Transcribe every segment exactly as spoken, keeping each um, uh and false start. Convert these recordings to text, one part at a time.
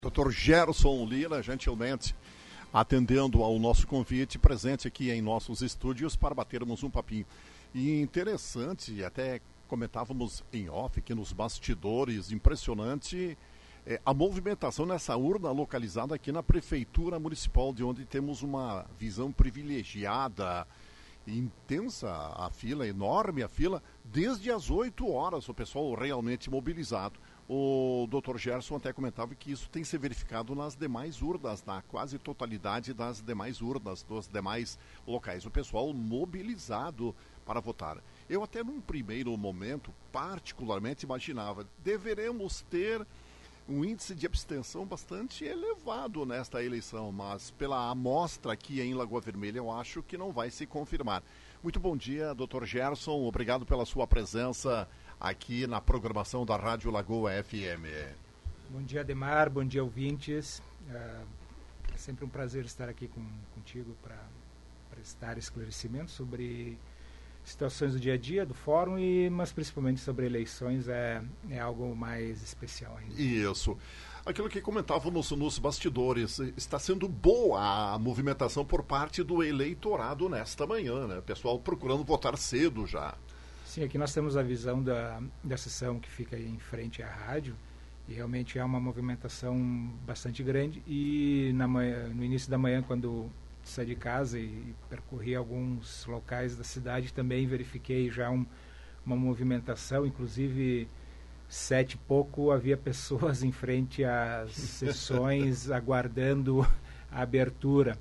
doutor Gerson Lira, gentilmente atendendo ao nosso convite, presente aqui em nossos estúdios para batermos um papinho. E interessante, até comentávamos em off, aqui nos bastidores, impressionante é, a movimentação nessa urna localizada aqui na Prefeitura Municipal, de onde temos uma visão privilegiada, intensa a fila, enorme a fila, desde as oito horas, o pessoal realmente mobilizado. O doutor Gerson até comentava que isso tem se verificado nas demais urnas, na quase totalidade das demais urnas, dos demais locais. O pessoal mobilizado para votar. Eu até num primeiro momento, particularmente, imaginava, deveremos ter um índice de abstenção bastante elevado nesta eleição, mas pela amostra aqui em Lagoa Vermelha, eu acho que não vai se confirmar. Muito bom dia, doutor Gerson, obrigado pela sua presença aqui na programação da Rádio Lagoa F M. Bom dia, Ademar, bom dia, ouvintes. É sempre um prazer estar aqui com, contigo para prestar esclarecimento sobre situações do dia a dia, do fórum, e, mas principalmente sobre eleições é, é algo mais especial ainda. Isso. Aquilo que comentávamos nos bastidores, está sendo boa a movimentação por parte do eleitorado nesta manhã, né? O pessoal procurando votar cedo já. Sim, aqui nós temos a visão da, da sessão que fica aí em frente à rádio, e realmente é uma movimentação bastante grande. E na manhã, no início da manhã, quando saí de casa e percorri alguns locais da cidade, também verifiquei já um, uma movimentação, inclusive sete e pouco havia pessoas em frente às sessões aguardando a abertura.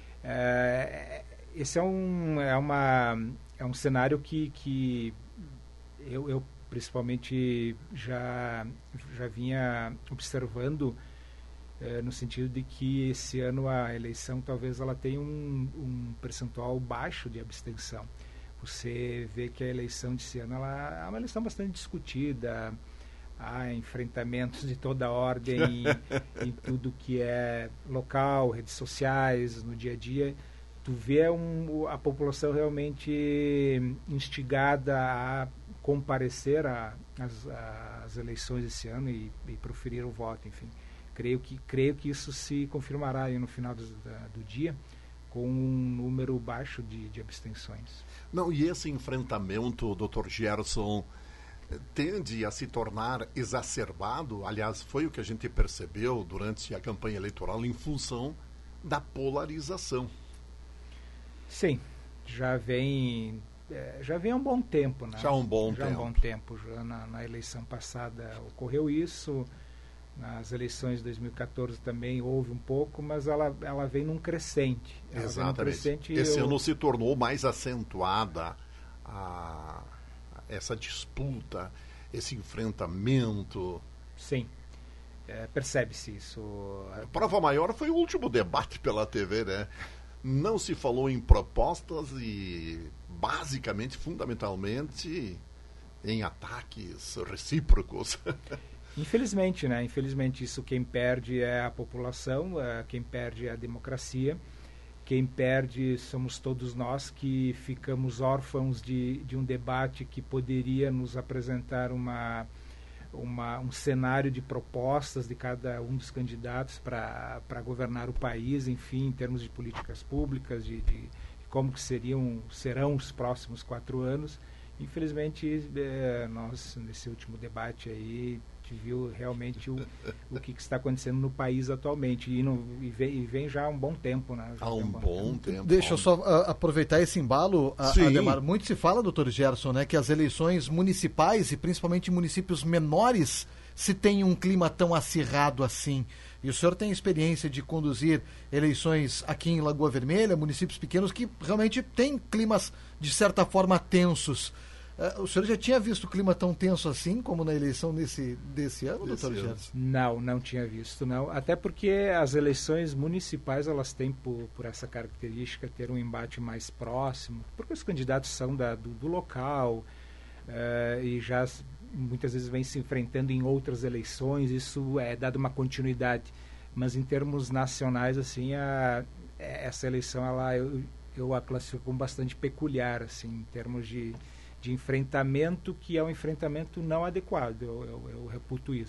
É, esse é um, é uma... É um cenário que, que eu, eu principalmente já, já vinha observando, eh, no sentido de que esse ano a eleição talvez ela tenha um, um percentual baixo de abstenção. Você vê que a eleição desse ano ela é uma eleição bastante discutida, há enfrentamentos de toda ordem em, em tudo que é local, redes sociais, no dia a dia. Tu vê um, a população realmente instigada a comparecer às eleições esse ano e, e proferir o voto, enfim. Creio que, creio que isso se confirmará aí no final do, da, do dia, com um número baixo de, de abstenções. Não, e esse enfrentamento, doutor Gerson, tende a se tornar exacerbado? Aliás, foi o que a gente percebeu durante a campanha eleitoral em função da polarização. Sim, já vem, é, já vem há um bom tempo, né? Já há um bom já tempo. Já há um bom tempo. Já na, na eleição passada ocorreu isso, nas eleições de dois mil e catorze também houve um pouco, mas ela, ela vem num crescente. Ela Exatamente. Vem num crescente. Esse eu... ano se tornou mais acentuada a, essa disputa, esse enfrentamento. Sim. É, percebe-se isso. A prova maior foi o último debate pela T V, né? Não se falou em propostas e, basicamente, fundamentalmente, em ataques recíprocos. Infelizmente, né? Infelizmente, isso quem perde é a população, é, quem perde é a democracia, quem perde somos todos nós que ficamos órfãos de, de um debate que poderia nos apresentar uma... Uma, um cenário de propostas de cada um dos candidatos para governar o país, enfim, em termos de políticas públicas, de, de, de como que seriam, serão os próximos quatro anos. Infelizmente, é, nós, nesse último debate aí, viu realmente o, o que, que está acontecendo no país atualmente, e, no, e, vem, e vem já há um bom tempo, né? Há um, um bom, bom tempo. tempo. Deixa eu só uh, aproveitar esse embalo, a, Ademar. Muito se fala, doutor Gerson, né, que as eleições municipais, e principalmente municípios menores, se tem um clima tão acirrado assim. E o senhor tem experiência de conduzir eleições aqui em Lagoa Vermelha, municípios pequenos que realmente têm climas, de certa forma, tensos. Uh, o senhor já tinha visto o clima tão tenso assim como na eleição desse, desse ano, doutor Gerson? Não, não tinha visto, não. Até porque as eleições municipais, elas têm por, por essa característica ter um embate mais próximo, porque os candidatos são da, do, do local uh, e já muitas vezes vem se enfrentando em outras eleições, isso é dado uma continuidade. Mas em termos nacionais, assim, a, essa eleição, ela, eu, eu a classifico como bastante peculiar, assim, em termos de de enfrentamento, que é um enfrentamento não adequado, eu, eu, eu reputo isso.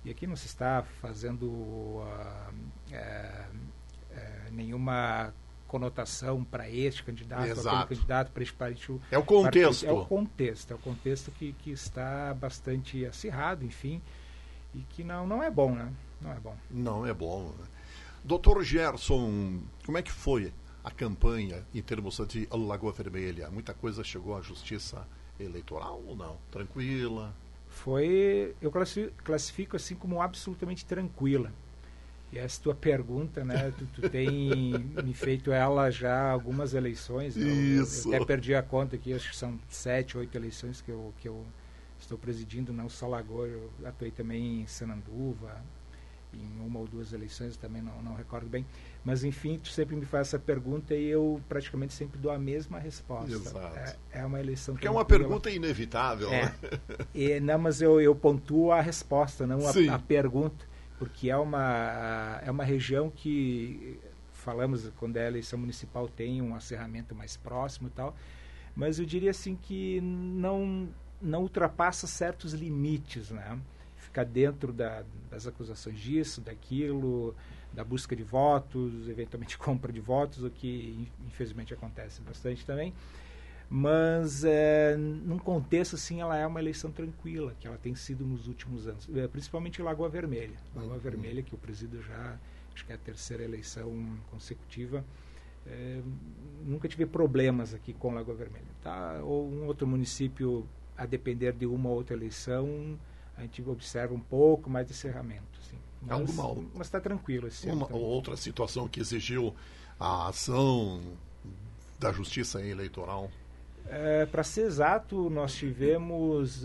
E aqui não se está fazendo uh, é, é, nenhuma conotação para este candidato, para aquele candidato, para este partido. É o contexto. É o contexto, é o contexto que, que está bastante acirrado, enfim, e que não, não é bom, né? Não é bom. Não é bom. doutor Gerson, como é que foi a campanha em termos de Lagoa Vermelha? Muita coisa chegou à justiça eleitoral ou não? Tranquila? Foi, eu classifico assim como absolutamente tranquila. E essa tua pergunta, né? Tu, tu tem me feito ela já algumas eleições. Isso. Eu, eu até perdi a conta aqui, acho que são sete, oito eleições que eu, que eu estou presidindo, não só Lagoa, eu atuei também em Sananduva, em uma ou duas eleições, também não, não recordo bem. Mas, enfim, tu sempre me faz essa pergunta e eu praticamente sempre dou a mesma resposta. Exato. É, é uma eleição Porque é uma pergunta inevitável, é. né? E, não, mas eu, eu pontuo a resposta, não a, a pergunta. Porque é uma, é uma região que, falamos, quando é a eleição municipal, tem um acerramento mais próximo e tal, mas eu diria assim que não, não ultrapassa certos limites, né? Fica dentro da, das acusações disso, daquilo, da busca de votos, eventualmente compra de votos, o que infelizmente acontece bastante também. Mas, é, num contexto, assim, ela é uma eleição tranquila, que ela tem sido nos últimos anos, é, principalmente em Lagoa Vermelha. Lagoa uhum. Vermelha, que eu presido já, acho que é a terceira eleição consecutiva, é, nunca tive problemas aqui com Lagoa Vermelha. Tá? Ou um outro município, a depender de uma ou outra eleição, a gente observa um pouco mais de encerramento. Assim. Mas, mas está tranquilo esse ano. Uma outra situação que exigiu a ação da Justiça Eleitoral? Uh, para ser exato, nós tivemos uh,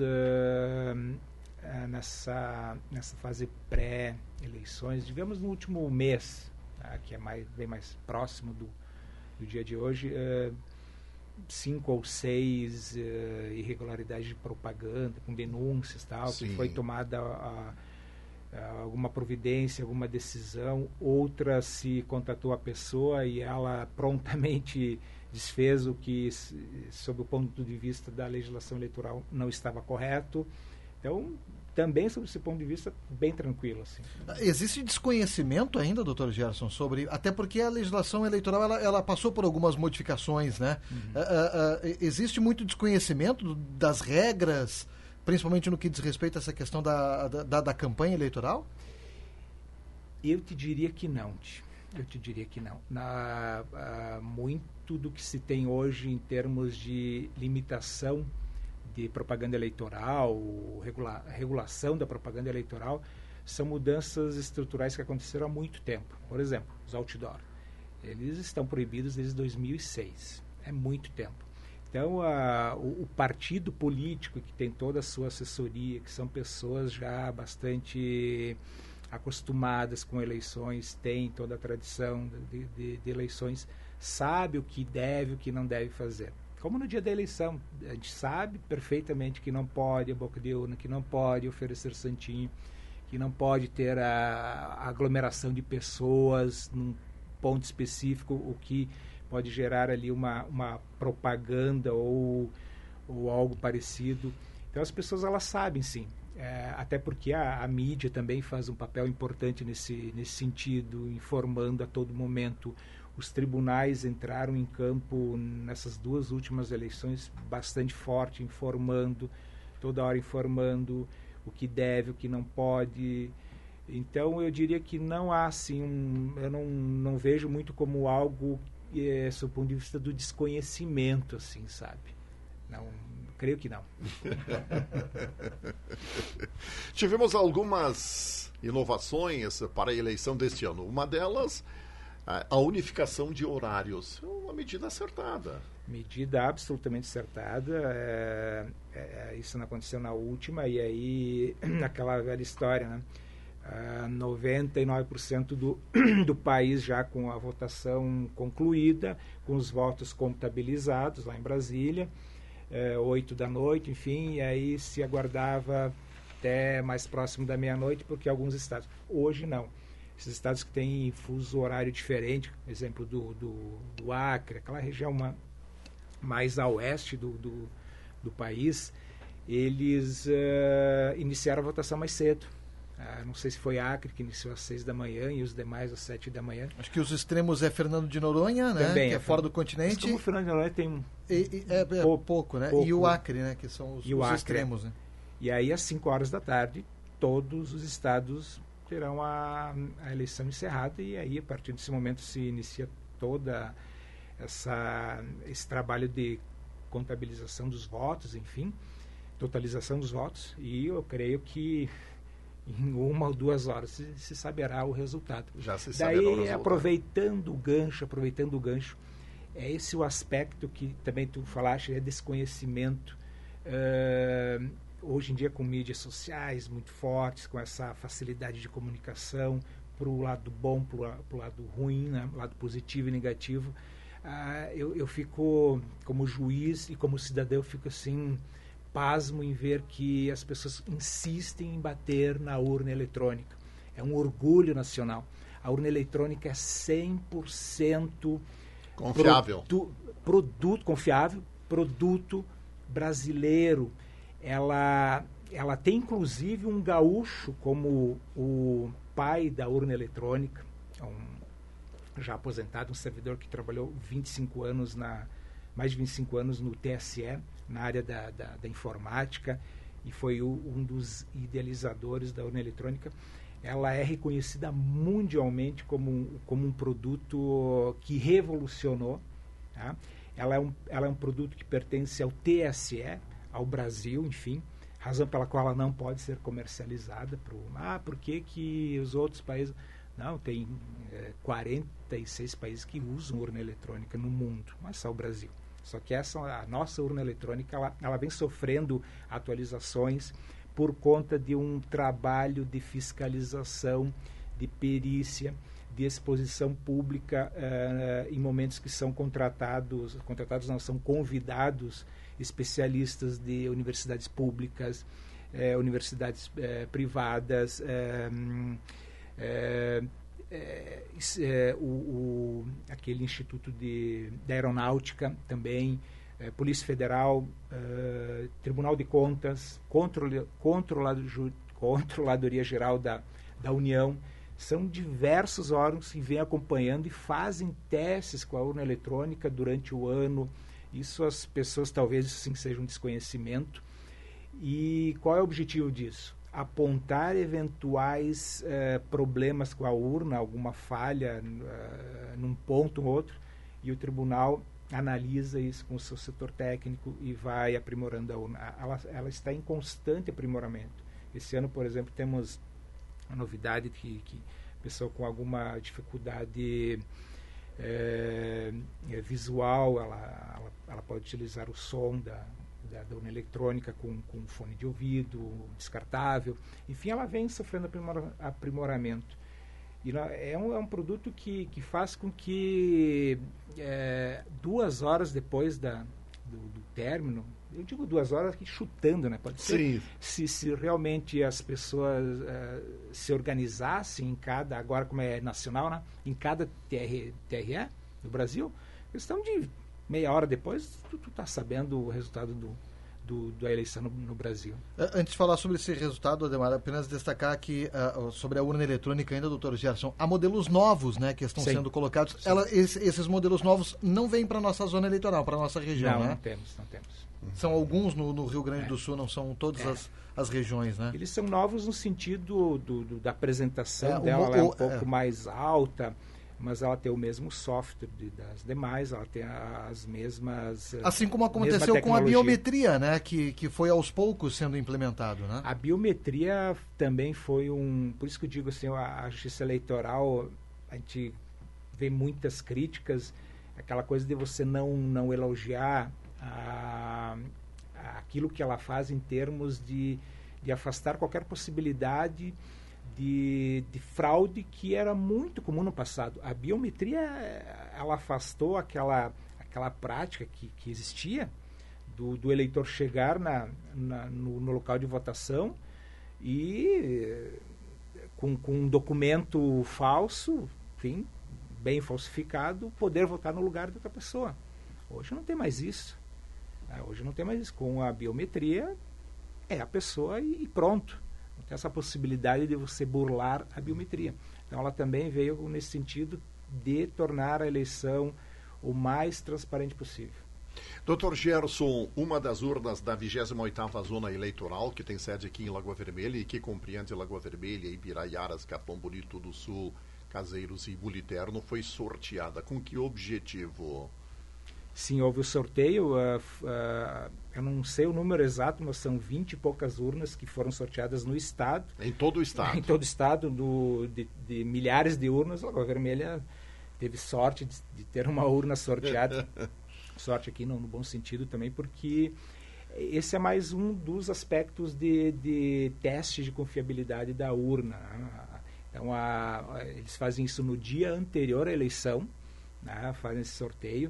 uh, nessa, nessa fase pré-eleições, tivemos no último mês, tá, que é mais, bem mais próximo do, do dia de hoje, uh, cinco ou seis uh, irregularidades de propaganda, com denúncias, tal, que foi tomada a, a, alguma providência, alguma decisão, outra se contatou a pessoa e ela prontamente desfez o que, sob o ponto de vista da legislação eleitoral, não estava correto. Então, também, sob esse ponto de vista, bem tranquilo. Assim. Existe desconhecimento ainda, doutor Gerson, sobre... Até porque a legislação eleitoral ela, ela passou por algumas modificações, né? Uhum. Uh, uh, uh, existe muito desconhecimento das regras, principalmente no que diz respeito a essa questão da, da, da campanha eleitoral? Eu te diria que não, tio. Eu te diria que não. Na, uh, muito do que se tem hoje em termos de limitação de propaganda eleitoral, regula, regulação da propaganda eleitoral, são mudanças estruturais que aconteceram há muito tempo. Por exemplo, os outdoor. Eles estão proibidos desde dois mil e seis. É muito tempo. Então, uh, o, o partido político que tem toda a sua assessoria, que são pessoas já bastante acostumadas com eleições, tem toda a tradição de, de, de eleições, sabe o que deve e o que não deve fazer. Como no dia da eleição, a gente sabe perfeitamente que não pode a boca de urna, que não pode oferecer santinho, que não pode ter a, a aglomeração de pessoas num ponto específico, o que pode gerar ali uma, uma propaganda ou, ou algo parecido. Então as pessoas elas sabem sim. É, até porque a, a mídia também faz um papel importante nesse, nesse sentido, informando a todo momento. Os tribunais entraram em campo nessas duas últimas eleições bastante forte, informando, toda hora informando o que deve, o que não pode. Então eu diria que não há assim, um, eu não, não vejo muito como algo, é, sob o ponto de vista do desconhecimento, assim, sabe? Não... Creio que não. Tivemos algumas inovações para a eleição deste ano. Uma delas, a unificação de horários. Uma medida acertada. Medida absolutamente acertada. É, é, isso não aconteceu na última. E aí, aquela velha história, né? Uh, noventa e nove por cento do, do país já com a votação concluída, com os votos contabilizados lá em Brasília. É, oito da noite, enfim, e aí se aguardava até mais próximo da meia-noite, porque alguns estados, hoje não, esses estados que têm fuso horário diferente, exemplo do, do, do Acre, aquela região uma, mais a oeste do, do, do país, eles uh, iniciaram a votação mais cedo, Ah, não sei se foi Acre, que iniciou às seis da manhã e os demais às sete da manhã. Acho que os extremos é Fernando de Noronha, né? Também que é, é fora do continente. Mas como o Fernando de Noronha tem um... E, e, é, é pouco, pouco, né? Pouco. E o Acre, né? Que são os, E o os Acre. extremos, né? E aí, às cinco horas da tarde, todos os estados terão a, a eleição encerrada, e aí, a partir desse momento, se inicia toda essa, esse trabalho de contabilização dos votos, enfim, totalização dos votos, e eu creio que em uma ou duas horas se, se saberá o resultado. Já se Daí, saberá o resultado. aproveitando o gancho, aproveitando o gancho, é esse o aspecto que também tu falaste, é desse conhecimento. Uh, hoje em dia, com mídias sociais muito fortes, com essa facilidade de comunicação, para o lado bom, para o lado ruim, né? Lado positivo e negativo, uh, eu, eu fico, como juiz e como cidadão, eu fico assim, pasmo em ver que as pessoas insistem em bater na urna eletrônica. É um orgulho nacional. A urna eletrônica é cem por cento confiável. Produ, produto confiável, produto brasileiro. Ela, ela tem inclusive um gaúcho como o pai da urna eletrônica, um já aposentado, um servidor que trabalhou vinte e cinco anos na, mais de vinte e cinco anos no T S E, na área da, da, da informática, e foi o, um dos idealizadores da urna eletrônica. Ela é reconhecida mundialmente como um, como um produto que revolucionou, tá? Ela é, um, ela é um produto que pertence ao T S E, ao Brasil, enfim, razão pela qual ela não pode ser comercializada. Pro, ah, por que que os outros países... Não, tem é, quarenta e seis países que usam urna eletrônica no mundo, mas só o Brasil. Só que essa, a nossa urna eletrônica, ela, ela vem sofrendo atualizações por conta de um trabalho de fiscalização, de perícia, de exposição pública uh, em momentos que são contratados, contratados não, são convidados especialistas de universidades públicas, eh, universidades eh, privadas, eh, eh, eh, o, o, aquele Instituto de, de Aeronáutica também, eh, Polícia Federal, eh, Tribunal de Contas, Controle, Controlado, Controladoria Geral da, da União. São diversos órgãos que vêm acompanhando e fazem testes com a urna eletrônica durante o ano. Isso as pessoas talvez sim seja um desconhecimento. E qual é o objetivo disso? Apontar eventuais eh, problemas com a urna, alguma falha uh, num ponto ou outro, e o tribunal analisa isso com o seu setor técnico e vai aprimorando a urna. Ela, ela está em constante aprimoramento. Esse ano, por exemplo, temos a novidade que, que pessoa com alguma dificuldade é, é, visual, ela, ela, ela pode utilizar o som da, da, da urna eletrônica com, com fone de ouvido, descartável. Enfim, ela vem sofrendo aprimora, aprimoramento. E é um, é um produto que, que faz com que é, duas horas depois da, do, do término, eu digo duas horas aqui chutando, né? Pode ser. Sim. Se, se realmente as pessoas uh, se organizassem em cada, agora como é nacional, né? Em cada T R E do Brasil, questão de meia hora depois, tu, tu tá sabendo o resultado do, do, da eleição no, no Brasil. Antes de falar sobre esse resultado, Ademar, apenas destacar aqui uh, sobre a urna eletrônica ainda, doutor Gerson, há modelos novos, né, que estão Sim. sendo colocados. Ela, esse, esses modelos novos não vêm para a nossa zona eleitoral, para a nossa região, não, né? Não, temos, não temos. São alguns no, no Rio Grande é. do Sul, não são todas é. as, as regiões, né? Eles são novos no sentido do, do, da apresentação é, dela, o, ela é um o, pouco é. mais alta, mas ela tem o mesmo software de, das demais, ela tem as mesmas... Assim como aconteceu com a biometria, né? Que, que foi aos poucos sendo implementado, né? A biometria também foi um... Por isso que eu digo assim, a, a justiça eleitoral, a gente vê muitas críticas, aquela coisa de você não, não elogiar a, a aquilo que ela faz em termos de, de afastar qualquer possibilidade de, de fraude que era muito comum no passado. A biometria, ela afastou aquela, aquela prática que, que existia do, do eleitor chegar na, na, no, no local de votação e com, com um documento falso, enfim, bem falsificado, poder votar no lugar de outra pessoa. Hoje não tem mais isso. Hoje não tem mais isso. Com a biometria, é a pessoa e pronto. Tem essa possibilidade de você burlar a biometria. Então, ela também veio nesse sentido de tornar a eleição o mais transparente possível. doutor Gerson, uma das urnas da vigésima oitava Zona Eleitoral, que tem sede aqui em Lagoa Vermelha e que compreende Lagoa Vermelha, Ibiraiaras, Capão Bonito do Sul, Caseiros e Buliterno, foi sorteada. Com que objetivo? Sim, houve o sorteio. Uh, uh, eu não sei o número exato, mas são vinte e poucas urnas que foram sorteadas no estado. Em todo o estado? Em todo o estado, do, de, de milhares de urnas. A Lagoa Vermelha teve sorte de, de ter uma urna sorteada. Sorte aqui no, no bom sentido também, porque esse é mais um dos aspectos de, de teste de confiabilidade da urna. Então, a, a, eles fazem isso no dia anterior à eleição, né, fazem esse sorteio.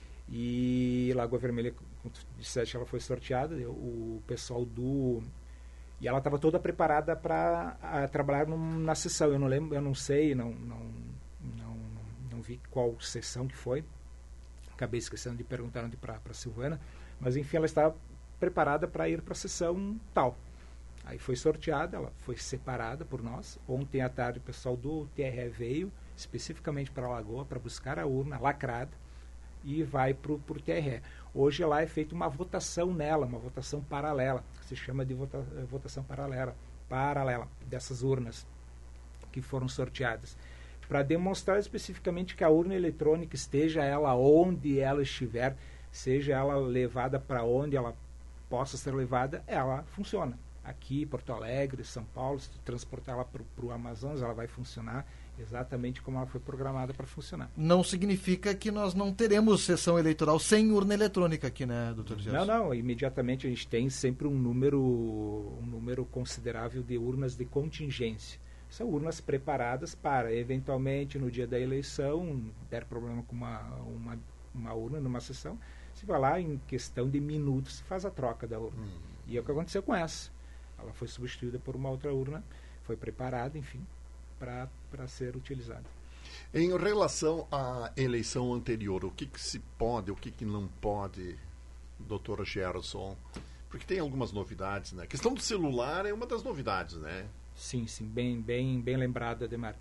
E Lagoa Vermelha, como tu disseste, ela foi sorteada, o pessoal do... E ela estava toda preparada para trabalhar num, na sessão. Eu não lembro, eu não sei, não, não, não, não vi qual sessão que foi. Acabei esquecendo de perguntar para a Silvana. Mas, enfim, ela estava preparada para ir para a sessão tal. Aí foi sorteada, ela foi separada por nós. Ontem à tarde o pessoal do T R E veio especificamente para a Lagoa para buscar a urna lacrada e vai para o T R E. Hoje lá é feita uma votação nela, uma votação paralela, que se chama de vota, votação paralela, paralela dessas urnas que foram sorteadas, para demonstrar especificamente que a urna eletrônica, esteja ela onde ela estiver, seja ela levada para onde ela possa ser levada, ela funciona. Aqui, Porto Alegre, São Paulo, se tu transportar ela para o Amazonas, ela vai funcionar exatamente como ela foi programada para funcionar. Não significa que nós não teremos sessão eleitoral sem urna eletrônica aqui, né, doutor Gerson? Não, não. Imediatamente a gente tem sempre um número, um número considerável de urnas de contingência. São urnas preparadas para, eventualmente, no dia da eleição, der problema com uma, uma, uma urna numa sessão, se vai lá, em questão de minutos, se faz a troca da urna. Hum. E é o que aconteceu com essa. Ela foi substituída por uma outra urna, foi preparada, enfim, para ser utilizada. Em relação à eleição anterior, o que, que se pode, o que, que não pode, doutor Gerson? Porque tem algumas novidades, né? A questão do celular é uma das novidades, né? Sim, sim, bem, bem, bem lembrado, Ademar.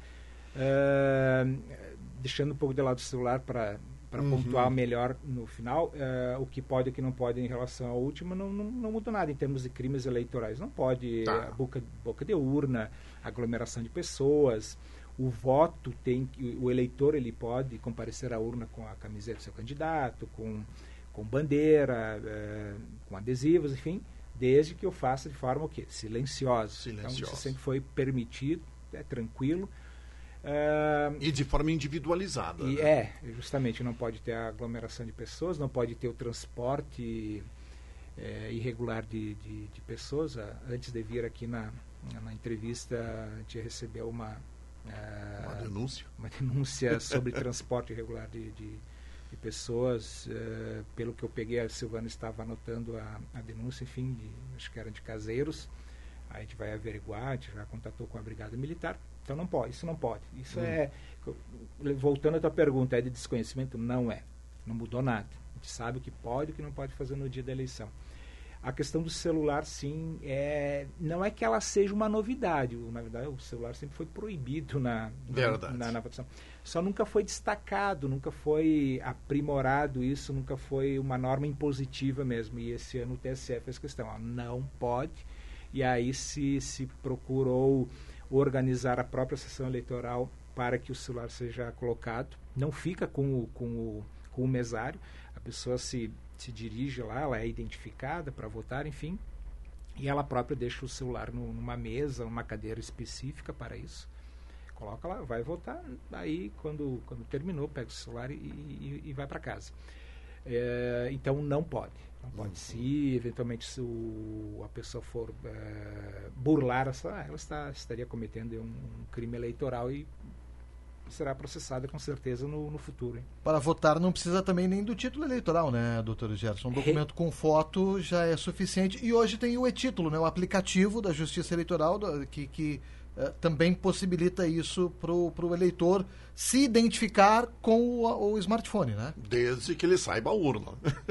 Uh, deixando um pouco de lado o celular para para uhum. pontuar melhor no final, uh, o que pode e o que não pode em relação à última não, não, não mudou nada em termos de crimes eleitorais. Não pode, tá. boca, boca de urna, aglomeração de pessoas, o voto tem, o eleitor ele pode comparecer à urna com a camiseta do seu candidato, com, com bandeira, uh, com adesivos, enfim, desde que eu faça de forma o quê? Silenciosa. Silenciosa. Então isso sempre foi permitido, é tranquilo. Uh, e de forma individualizada. E né? É, justamente, não pode ter a aglomeração de pessoas, não pode ter o transporte é, irregular de, de, de pessoas. Uh, antes de vir aqui na, na entrevista, a gente recebeu uma, uh, uma denúncia, uma denúncia sobre transporte irregular de, de, de pessoas. Uh, pelo que eu peguei, a Silvana estava anotando a, a denúncia, enfim, de, acho que era de Caseiros. Aí a gente vai averiguar, a gente já contatou com a Brigada Militar. Então não pode, isso não pode. Isso hum. é, voltando à tua pergunta, é de desconhecimento? Não é. Não mudou nada. A gente sabe o que pode e o que não pode fazer no dia da eleição. A questão do celular, sim, é, não é que ela seja uma novidade. Na verdade, o celular sempre foi proibido na, Verdade. na, na votação. Só nunca foi destacado, nunca foi aprimorado isso, nunca foi uma norma impositiva mesmo. E esse ano o T S E fez questão, ó, não pode. E aí se, se procurou organizar a própria sessão eleitoral para que o celular seja colocado. Não fica com o, com o, com o mesário, a pessoa se, se dirige lá, ela é identificada para votar, enfim, e ela própria deixa o celular no, numa mesa, numa cadeira específica para isso. Coloca lá, vai votar, aí quando, quando terminou, pega o celular e, e, e vai para casa. É, então não pode. Não pode. Uhum. Se eventualmente se o, a pessoa for uh, burlar, essa, ela está, estaria cometendo um, um crime eleitoral e será processada com certeza no, no futuro. Hein? Para votar não precisa também nem do título eleitoral, né, doutor Gerson? Um documento Re... com foto já é suficiente. E hoje tem o e-título, né, o aplicativo da Justiça Eleitoral do, que... que Uh, também possibilita isso para o eleitor se identificar com o, o smartphone, né? Desde que ele saiba a urna.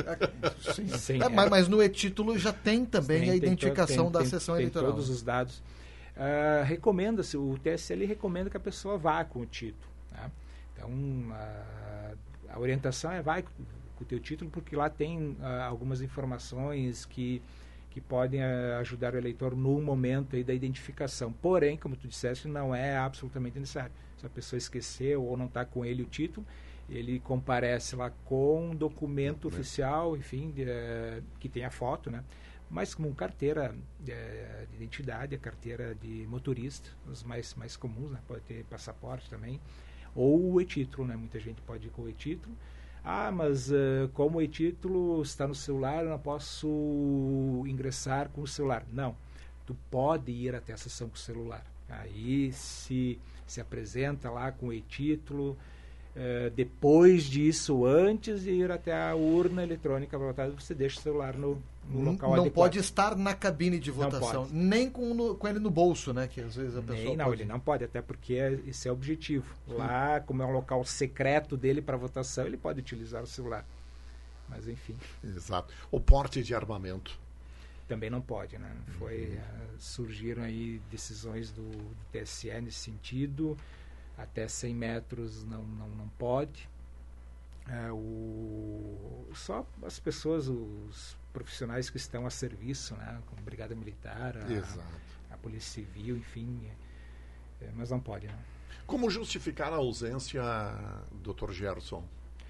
É, sim, sim, é, é. Mas, mas no e-título já tem também sim, a identificação tem, da tem, sessão tem eleitoral. Todos os dados. uh, recomenda-se, o T S E ele recomenda que a pessoa vá com o título. Né? Então, uh, a orientação é vai com o teu título, porque lá tem uh, algumas informações que, que podem uh, ajudar o eleitor no momento aí da identificação. Porém, como tu disseste, não é absolutamente necessário. Se a pessoa esqueceu ou não está com ele o título, ele comparece lá com um documento oficial, enfim, de, uh, que tem a foto, né? Mas como carteira uh, de identidade, a carteira de motorista, os mais, mais comuns, né? Pode ter passaporte também, ou o e-título, né? Muita gente pode ir com o e-título. Ah, mas uh, como o e-título está no celular, eu não posso ingressar com o celular. Não, tu pode ir até a sessão com o celular. Aí se, se apresenta lá com o e-título. Uh, depois disso, antes de ir até a urna eletrônica para votar, você deixa o celular no, no local não adequado. Pode estar na cabine de votação, nem com, no, com ele no bolso, né? Que às vezes a pessoa nem, não, pode... ele não pode, até porque é, esse é o objetivo. Lá, como é um local secreto dele para votação, ele pode utilizar o celular. Mas enfim. Exato. O porte de armamento. Também não pode, né? Foi, uhum. uh, surgiram aí decisões do, do T S E nesse sentido. Até cem metros não, não, não pode. É, o, só as pessoas, os profissionais que estão a serviço, né, como Brigada Militar, a, a Polícia Civil, enfim, é, mas não pode. Né? Como justificar a ausência, doutor Gerson?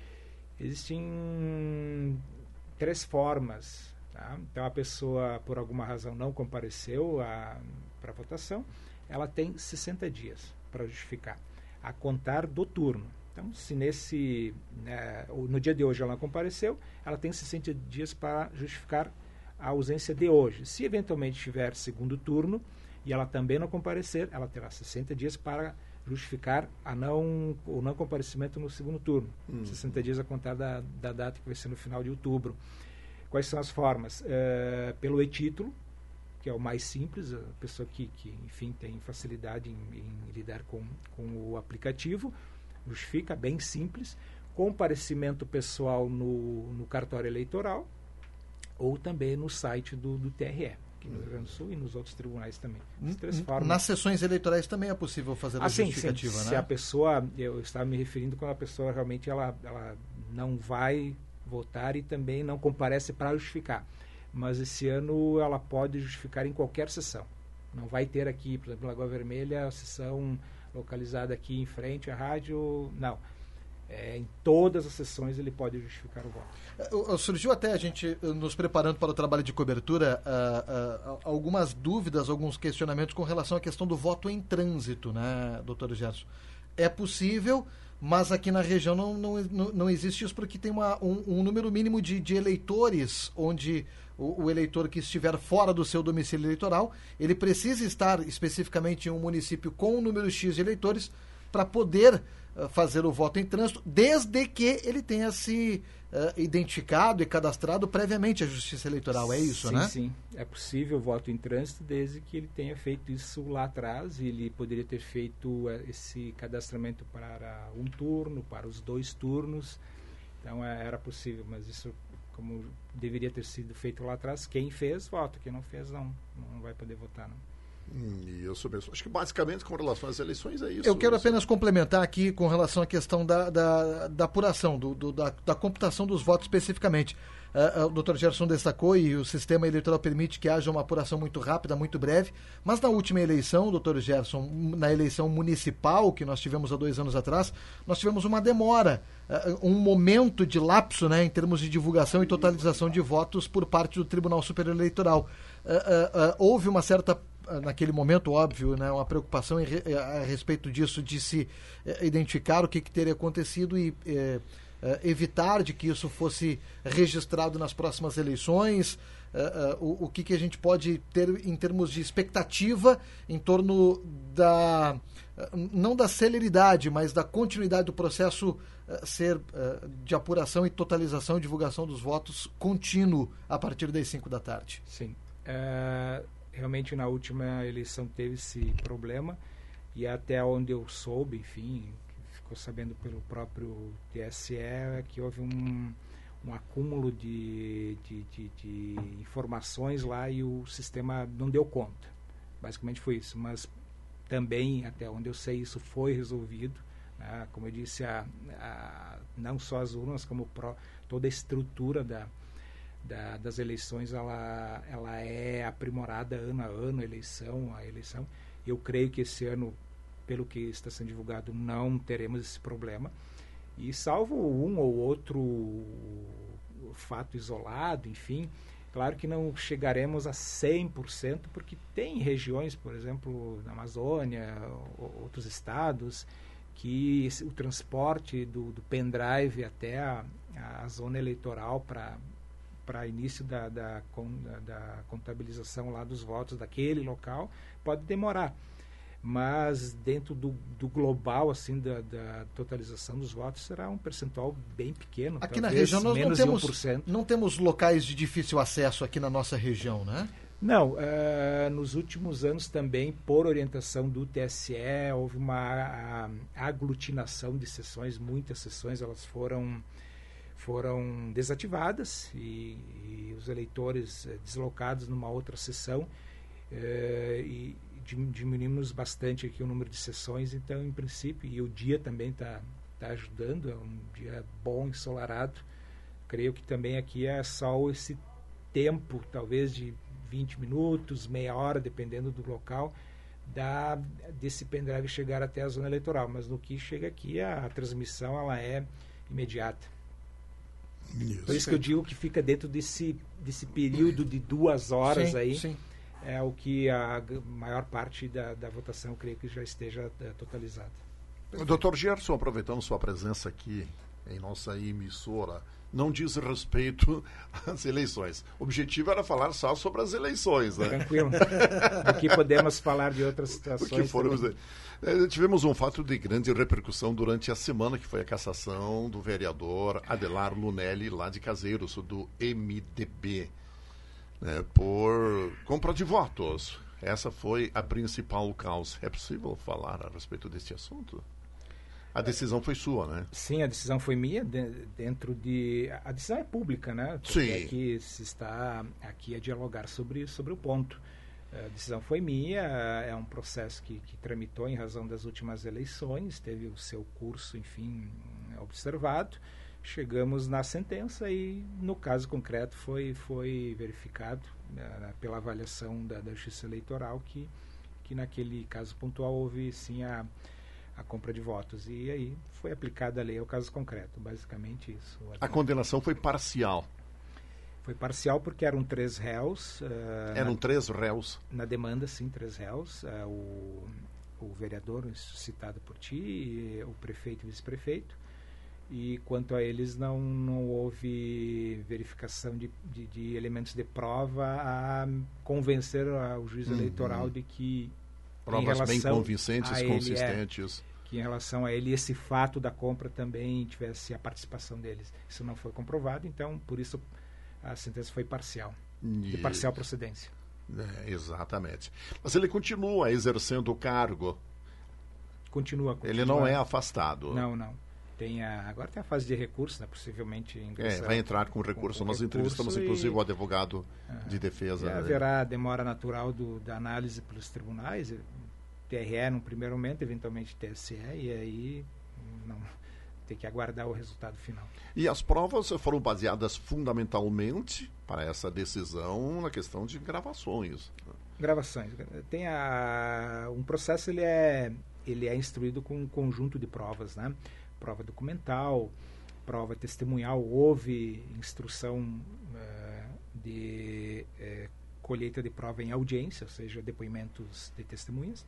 Existem três formas. Tá? Então, a pessoa, por alguma razão, não compareceu para a votação, ela tem sessenta dias para justificar, a contar do turno. Então, se nesse, né, no dia de hoje ela não compareceu, ela tem sessenta dias para justificar a ausência de hoje. Se eventualmente tiver segundo turno e ela também não comparecer, ela terá sessenta dias para justificar a não, o não comparecimento no segundo turno. Hum. sessenta dias a contar da, da data que vai ser no final de outubro. Quais são as formas? Uh, pelo e-título, que é o mais simples, a pessoa que, que enfim, tem facilidade em, em lidar com, com o aplicativo, justifica, bem simples, comparecimento pessoal no, no cartório eleitoral ou também no site do, do T R E, aqui no Rio Grande do Sul e nos outros tribunais também. As três formas. Nas sessões eleitorais também é possível fazer a ah, justificativa, sim, sim. né? Se a pessoa, eu estava me referindo quando a pessoa realmente ela, ela não vai votar e também não comparece para justificar. Mas esse ano ela pode justificar em qualquer sessão. Não vai ter aqui, por exemplo, Lagoa Vermelha, a sessão localizada aqui em frente à rádio, não. É, em todas as sessões ele pode justificar o voto. Surgiu até a gente, nos preparando para o trabalho de cobertura, uh, uh, algumas dúvidas, alguns questionamentos com relação à questão do voto em trânsito, né, doutor Gerson? É possível, mas aqui na região não, não, não existe isso porque tem uma, um, um número mínimo de, de eleitores onde o, o eleitor que estiver fora do seu domicílio eleitoral, ele precisa estar especificamente em um município com um número X de eleitores para poder uh, fazer o voto em trânsito, desde que ele tenha se uh, identificado e cadastrado previamente à Justiça Eleitoral. É isso, sim, né? Sim, sim. É possível o voto em trânsito desde que ele tenha feito isso lá atrás. E ele poderia ter feito uh, esse cadastramento para um turno, para os dois turnos. Então, uh, era possível, mas isso, como deveria ter sido feito lá atrás, quem fez, vota. Quem não fez, não, não vai poder votar, não. Hum, isso mesmo. Acho que basicamente com relação às eleições é isso. Eu quero apenas complementar aqui com relação à questão da, da, da apuração, do, do, da, da computação dos votos especificamente. Uh, uh, o doutor Gerson destacou e o sistema eleitoral permite que haja uma apuração muito rápida, muito breve, mas na última eleição, doutor Gerson, na eleição municipal que nós tivemos há dois anos atrás, nós tivemos uma demora, uh, um momento de lapso, né, em termos de divulgação e totalização de votos por parte do Tribunal Superior Eleitoral. Uh, uh, uh, houve uma certa naquele momento, óbvio, né, uma preocupação em, a respeito disso, de se eh, identificar o que, que teria acontecido e eh, eh, evitar de que isso fosse registrado nas próximas eleições, eh, eh, o, o que, que a gente pode ter em termos de expectativa em torno da, não da celeridade, mas da continuidade do processo eh, ser eh, de apuração e totalização e divulgação dos votos contínuo a partir das cinco da tarde. Sim. Uh... Realmente, na última eleição teve esse problema e até onde eu soube, enfim, ficou sabendo pelo próprio T S E, é que houve um, um acúmulo de, de, de, de informações lá e o sistema não deu conta. Basicamente foi isso, mas também, até onde eu sei, isso foi resolvido. Né? Como eu disse, a, a, não só as urnas, como pro, toda a estrutura da, da, das eleições, ela, ela é aprimorada ano a ano, eleição a eleição. Eu creio que esse ano, pelo que está sendo divulgado, não teremos esse problema. E salvo um ou outro fato isolado, enfim, claro que não chegaremos a cem por cento, porque tem regiões, por exemplo, na Amazônia, outros estados, que o transporte do, do pendrive até a, a zona eleitoral para para início da, da, da contabilização lá dos votos daquele local pode demorar. Mas dentro do, do global, assim, da, da totalização dos votos, será um percentual bem pequeno. Aqui na região nós não menos temos, de um por cento. Não temos locais de difícil acesso aqui na nossa região, né? Não, uh, nos últimos anos também, por orientação do T S E, houve uma a, a aglutinação de sessões, muitas sessões, elas foram, foram desativadas e, e os eleitores uh, deslocados numa outra sessão uh, e diminuímos bastante aqui o número de sessões, então, em princípio, e o dia também está tá ajudando, é um dia bom, ensolarado. Creio que também aqui é só esse tempo, talvez de vinte minutos, meia hora, dependendo do local, da, desse pendrive chegar até a zona eleitoral. Mas no que chega aqui, a, a transmissão ela é imediata. Isso. Por isso que eu digo que fica dentro desse, desse período de duas horas sim, aí. Sim. É o que a maior parte da, da votação, eu creio que já esteja é, totalizada. doutor Gerson, aproveitando sua presença aqui em nossa emissora, não diz respeito às eleições. O objetivo era falar só sobre as eleições, né? Tranquilo. Aqui podemos falar de outras situações. Foram, é, tivemos um fato de grande repercussão durante a semana, que foi a cassação do vereador Adelar Lunelli, lá de Caseiros, do M D B. É, por compra de votos. Essa foi a principal causa. É possível falar a respeito deste assunto? A decisão foi sua, né? Sim, a decisão foi minha, de, dentro de... A decisão é pública, né? Porque sim. É que se está aqui a dialogar sobre, sobre o ponto. A decisão foi minha, é um processo que, que tramitou em razão das últimas eleições, teve o seu curso, enfim, observado. Chegamos na sentença e, no caso concreto, foi, foi verificado né, pela avaliação da, da Justiça Eleitoral que, que, naquele caso pontual, houve, sim, a, a compra de votos. E aí foi aplicada a lei ao caso concreto, basicamente isso. A condenação foi parcial? Foi parcial porque eram três réus. Uh, eram na, três réus? Na demanda, sim, três réus. Uh, o, o vereador citado por ti, o prefeito e o vice-prefeito. E quanto a eles não, não houve verificação de, de, de elementos de prova a convencer o juiz uhum. eleitoral de que provas bem convincentes, consistentes. É, que em relação a ele esse fato da compra também tivesse a participação deles. Isso não foi comprovado, então por isso a sentença foi parcial, de parcial procedência. É, exatamente. Mas ele continua exercendo o cargo? Continua. continua. Ele não é afastado? Não, não. Tem a, agora tem a fase de recurso, né? Possivelmente ingressar. É, vai entrar com recurso. Com, com Nós recurso entrevistamos, e, inclusive, o advogado uh, de defesa. Né? Haverá demora natural do, da análise pelos tribunais, T R E no primeiro momento, eventualmente T S E, e aí não, tem que aguardar o resultado final. E as provas foram baseadas fundamentalmente, para essa decisão, na questão de gravações. Gravações. Tem a, um processo, ele é, ele é instruído com um conjunto de provas, né? Prova documental, prova testemunhal, houve instrução uh, de uh, colheita de prova em audiência, ou seja, depoimentos de testemunhas,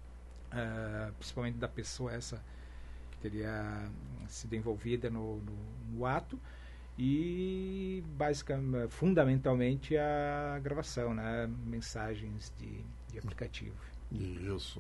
uh, principalmente da pessoa essa que teria sido envolvida no, no, no ato, e basicamente, fundamentalmente a gravação, né? Mensagens de, de aplicativo. Isso.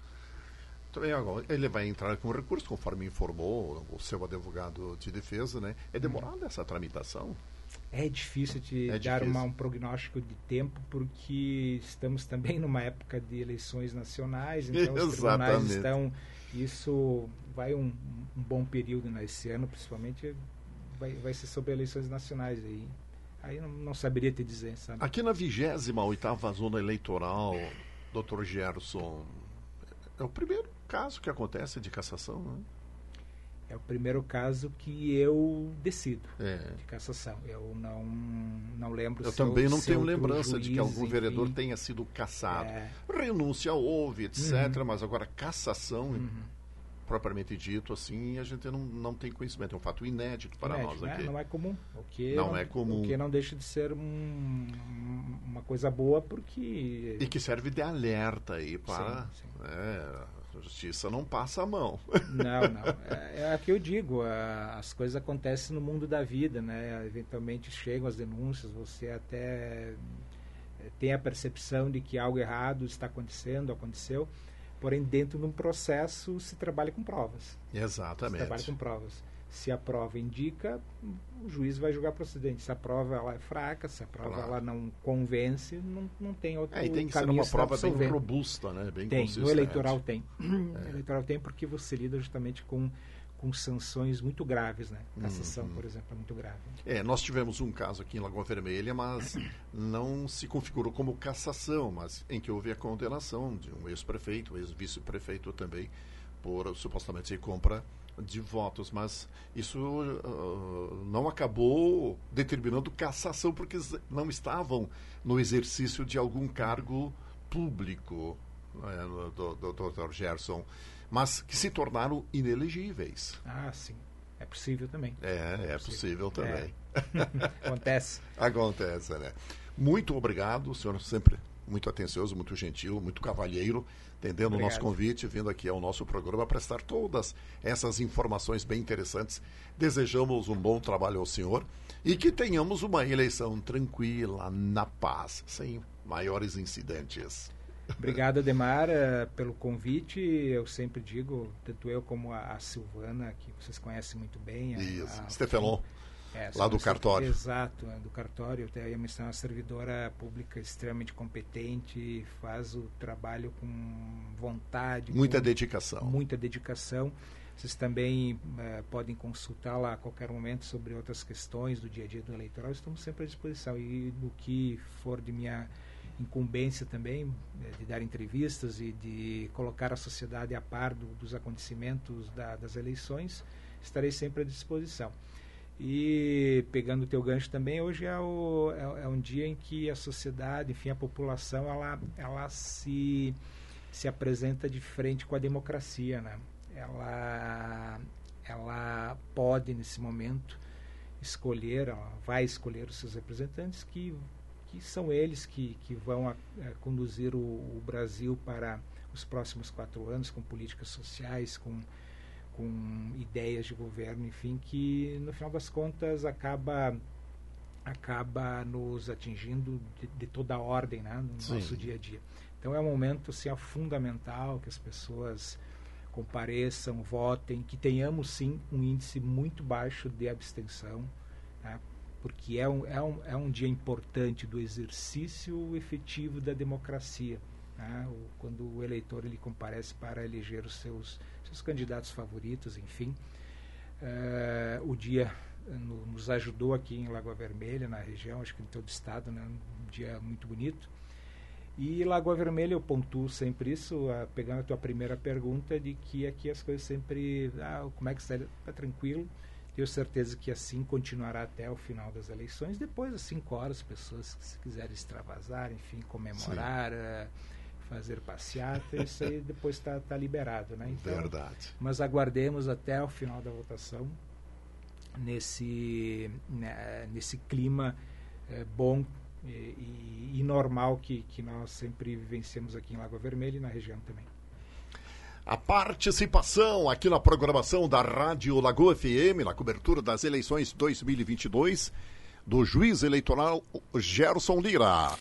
Ele vai entrar com recurso, conforme informou o seu advogado de defesa, né? É demorada essa tramitação? É difícil de é dar difícil. Uma, um prognóstico de tempo, porque estamos também numa época de eleições nacionais, então os tribunais estão... Isso vai um, um bom período nesse ano, principalmente vai, vai ser sobre eleições nacionais. Aí, aí não, não saberia te dizer, sabe? Aqui na vigésima oitava zona eleitoral... doutor Gerson, é o primeiro caso que acontece de cassação, né? É o primeiro caso que eu decido é. de cassação. Eu não, não lembro eu se também eu, não se tenho outro lembrança juiz, de que algum enfim, vereador tenha sido cassado. É. Renúncia houve, etcétera. Uhum. Mas agora cassação, Uhum. propriamente dito, assim, a gente não, não tem conhecimento. É um fato inédito para inédito, nós aqui. Né? Não é comum. O que não, não é comum. O que não deixa de ser um, uma coisa boa, porque... E que serve de alerta aí para... Sim, sim. É, a justiça não passa a mão. Não, não. É, é o que eu digo, a, as coisas acontecem no mundo da vida, né? Eventualmente chegam as denúncias, você até tem a percepção de que algo errado está acontecendo, aconteceu, porém dentro de um processo se trabalha com provas. Exatamente. Se trabalha com provas. Se a prova indica, o juiz vai julgar procedente. Se a prova ela é fraca, se a prova claro. ela não convence, não, não tem outro é, e tem que ser caminho uma prova bem absolver. robusta, né? Bem tem, consistente. no eleitoral tem. É. No eleitoral tem porque você lida justamente com, com sanções muito graves, né? Cassação, uhum. por exemplo, é muito grave. É, nós tivemos um caso aqui em Lagoa Vermelha, mas não se configurou como cassação, mas em que houve a condenação de um ex-prefeito, ex-vice-prefeito também, por supostamente compra de votos, mas isso uh, não acabou determinando cassação, porque não estavam no exercício de algum cargo público, né, do, do doutor Gerson, mas que se tornaram inelegíveis. Ah, sim. É possível também. É, é, é possível, possível também. É. Acontece. Acontece, né? Muito obrigado, o senhor sempre muito atencioso, muito gentil, muito cavalheiro, atendendo o nosso convite, vindo aqui ao nosso programa prestar todas essas informações bem interessantes. Desejamos um bom trabalho ao senhor e que tenhamos uma eleição tranquila, na paz, sem maiores incidentes. Obrigado, Ademar, pelo convite. Eu sempre digo, tanto eu como a, a Silvana, que vocês conhecem muito bem. A, Isso, a, Stefelon. É, lá do cartório. Exato, do cartório. Até a missão é uma servidora pública extremamente competente, faz o trabalho com vontade. Muita com dedicação. Muita dedicação. Vocês também uh, podem consultá-la a qualquer momento sobre outras questões do dia a dia do eleitoral. Estamos sempre à disposição. E do que for de minha incumbência também, de dar entrevistas e de colocar a sociedade a par do, dos acontecimentos da, das eleições, estarei sempre à disposição. E pegando o teu gancho também, hoje é, o, é, é um dia em que a sociedade, enfim, a população, ela, ela se, se apresenta de frente com a democracia, né? Ela, ela pode, nesse momento, escolher, ela vai escolher os seus representantes, que, que são eles que, que vão a, a conduzir o, o Brasil para os próximos quatro anos, com políticas sociais, com com ideias de governo, enfim, que no final das contas acaba acaba nos atingindo de, de toda a ordem, né, no Sim. nosso dia a dia. Então é um momento assim, é fundamental que as pessoas compareçam, votem, que tenhamos sim um índice muito baixo de abstenção, né, porque é um, é, um, é um dia importante do exercício efetivo da democracia. Né, o, quando o eleitor ele comparece para eleger os seus os candidatos favoritos, enfim. Uh, o dia no, nos ajudou aqui em Lagoa Vermelha, na região, acho que em todo o estado, né? Um dia muito bonito. E Lagoa Vermelha, eu pontuo sempre isso, uh, pegando a tua primeira pergunta, de que aqui as coisas sempre... Ah, como é que está? Está tranquilo. Tenho certeza que assim continuará até o final das eleições. Depois, às cinco horas, pessoas que se quiserem extravasar, enfim, comemorar... fazer passeata, isso aí depois está tá liberado, né? Então, verdade. Mas aguardemos até o final da votação nesse, né, nesse clima é, bom e, e, e normal que, que nós sempre vivenciamos aqui em Lagoa Vermelha e na região também. A participação aqui na programação da Rádio Lagoa F M, na cobertura das eleições dois mil e vinte e dois, do juiz eleitoral Gerson Lira.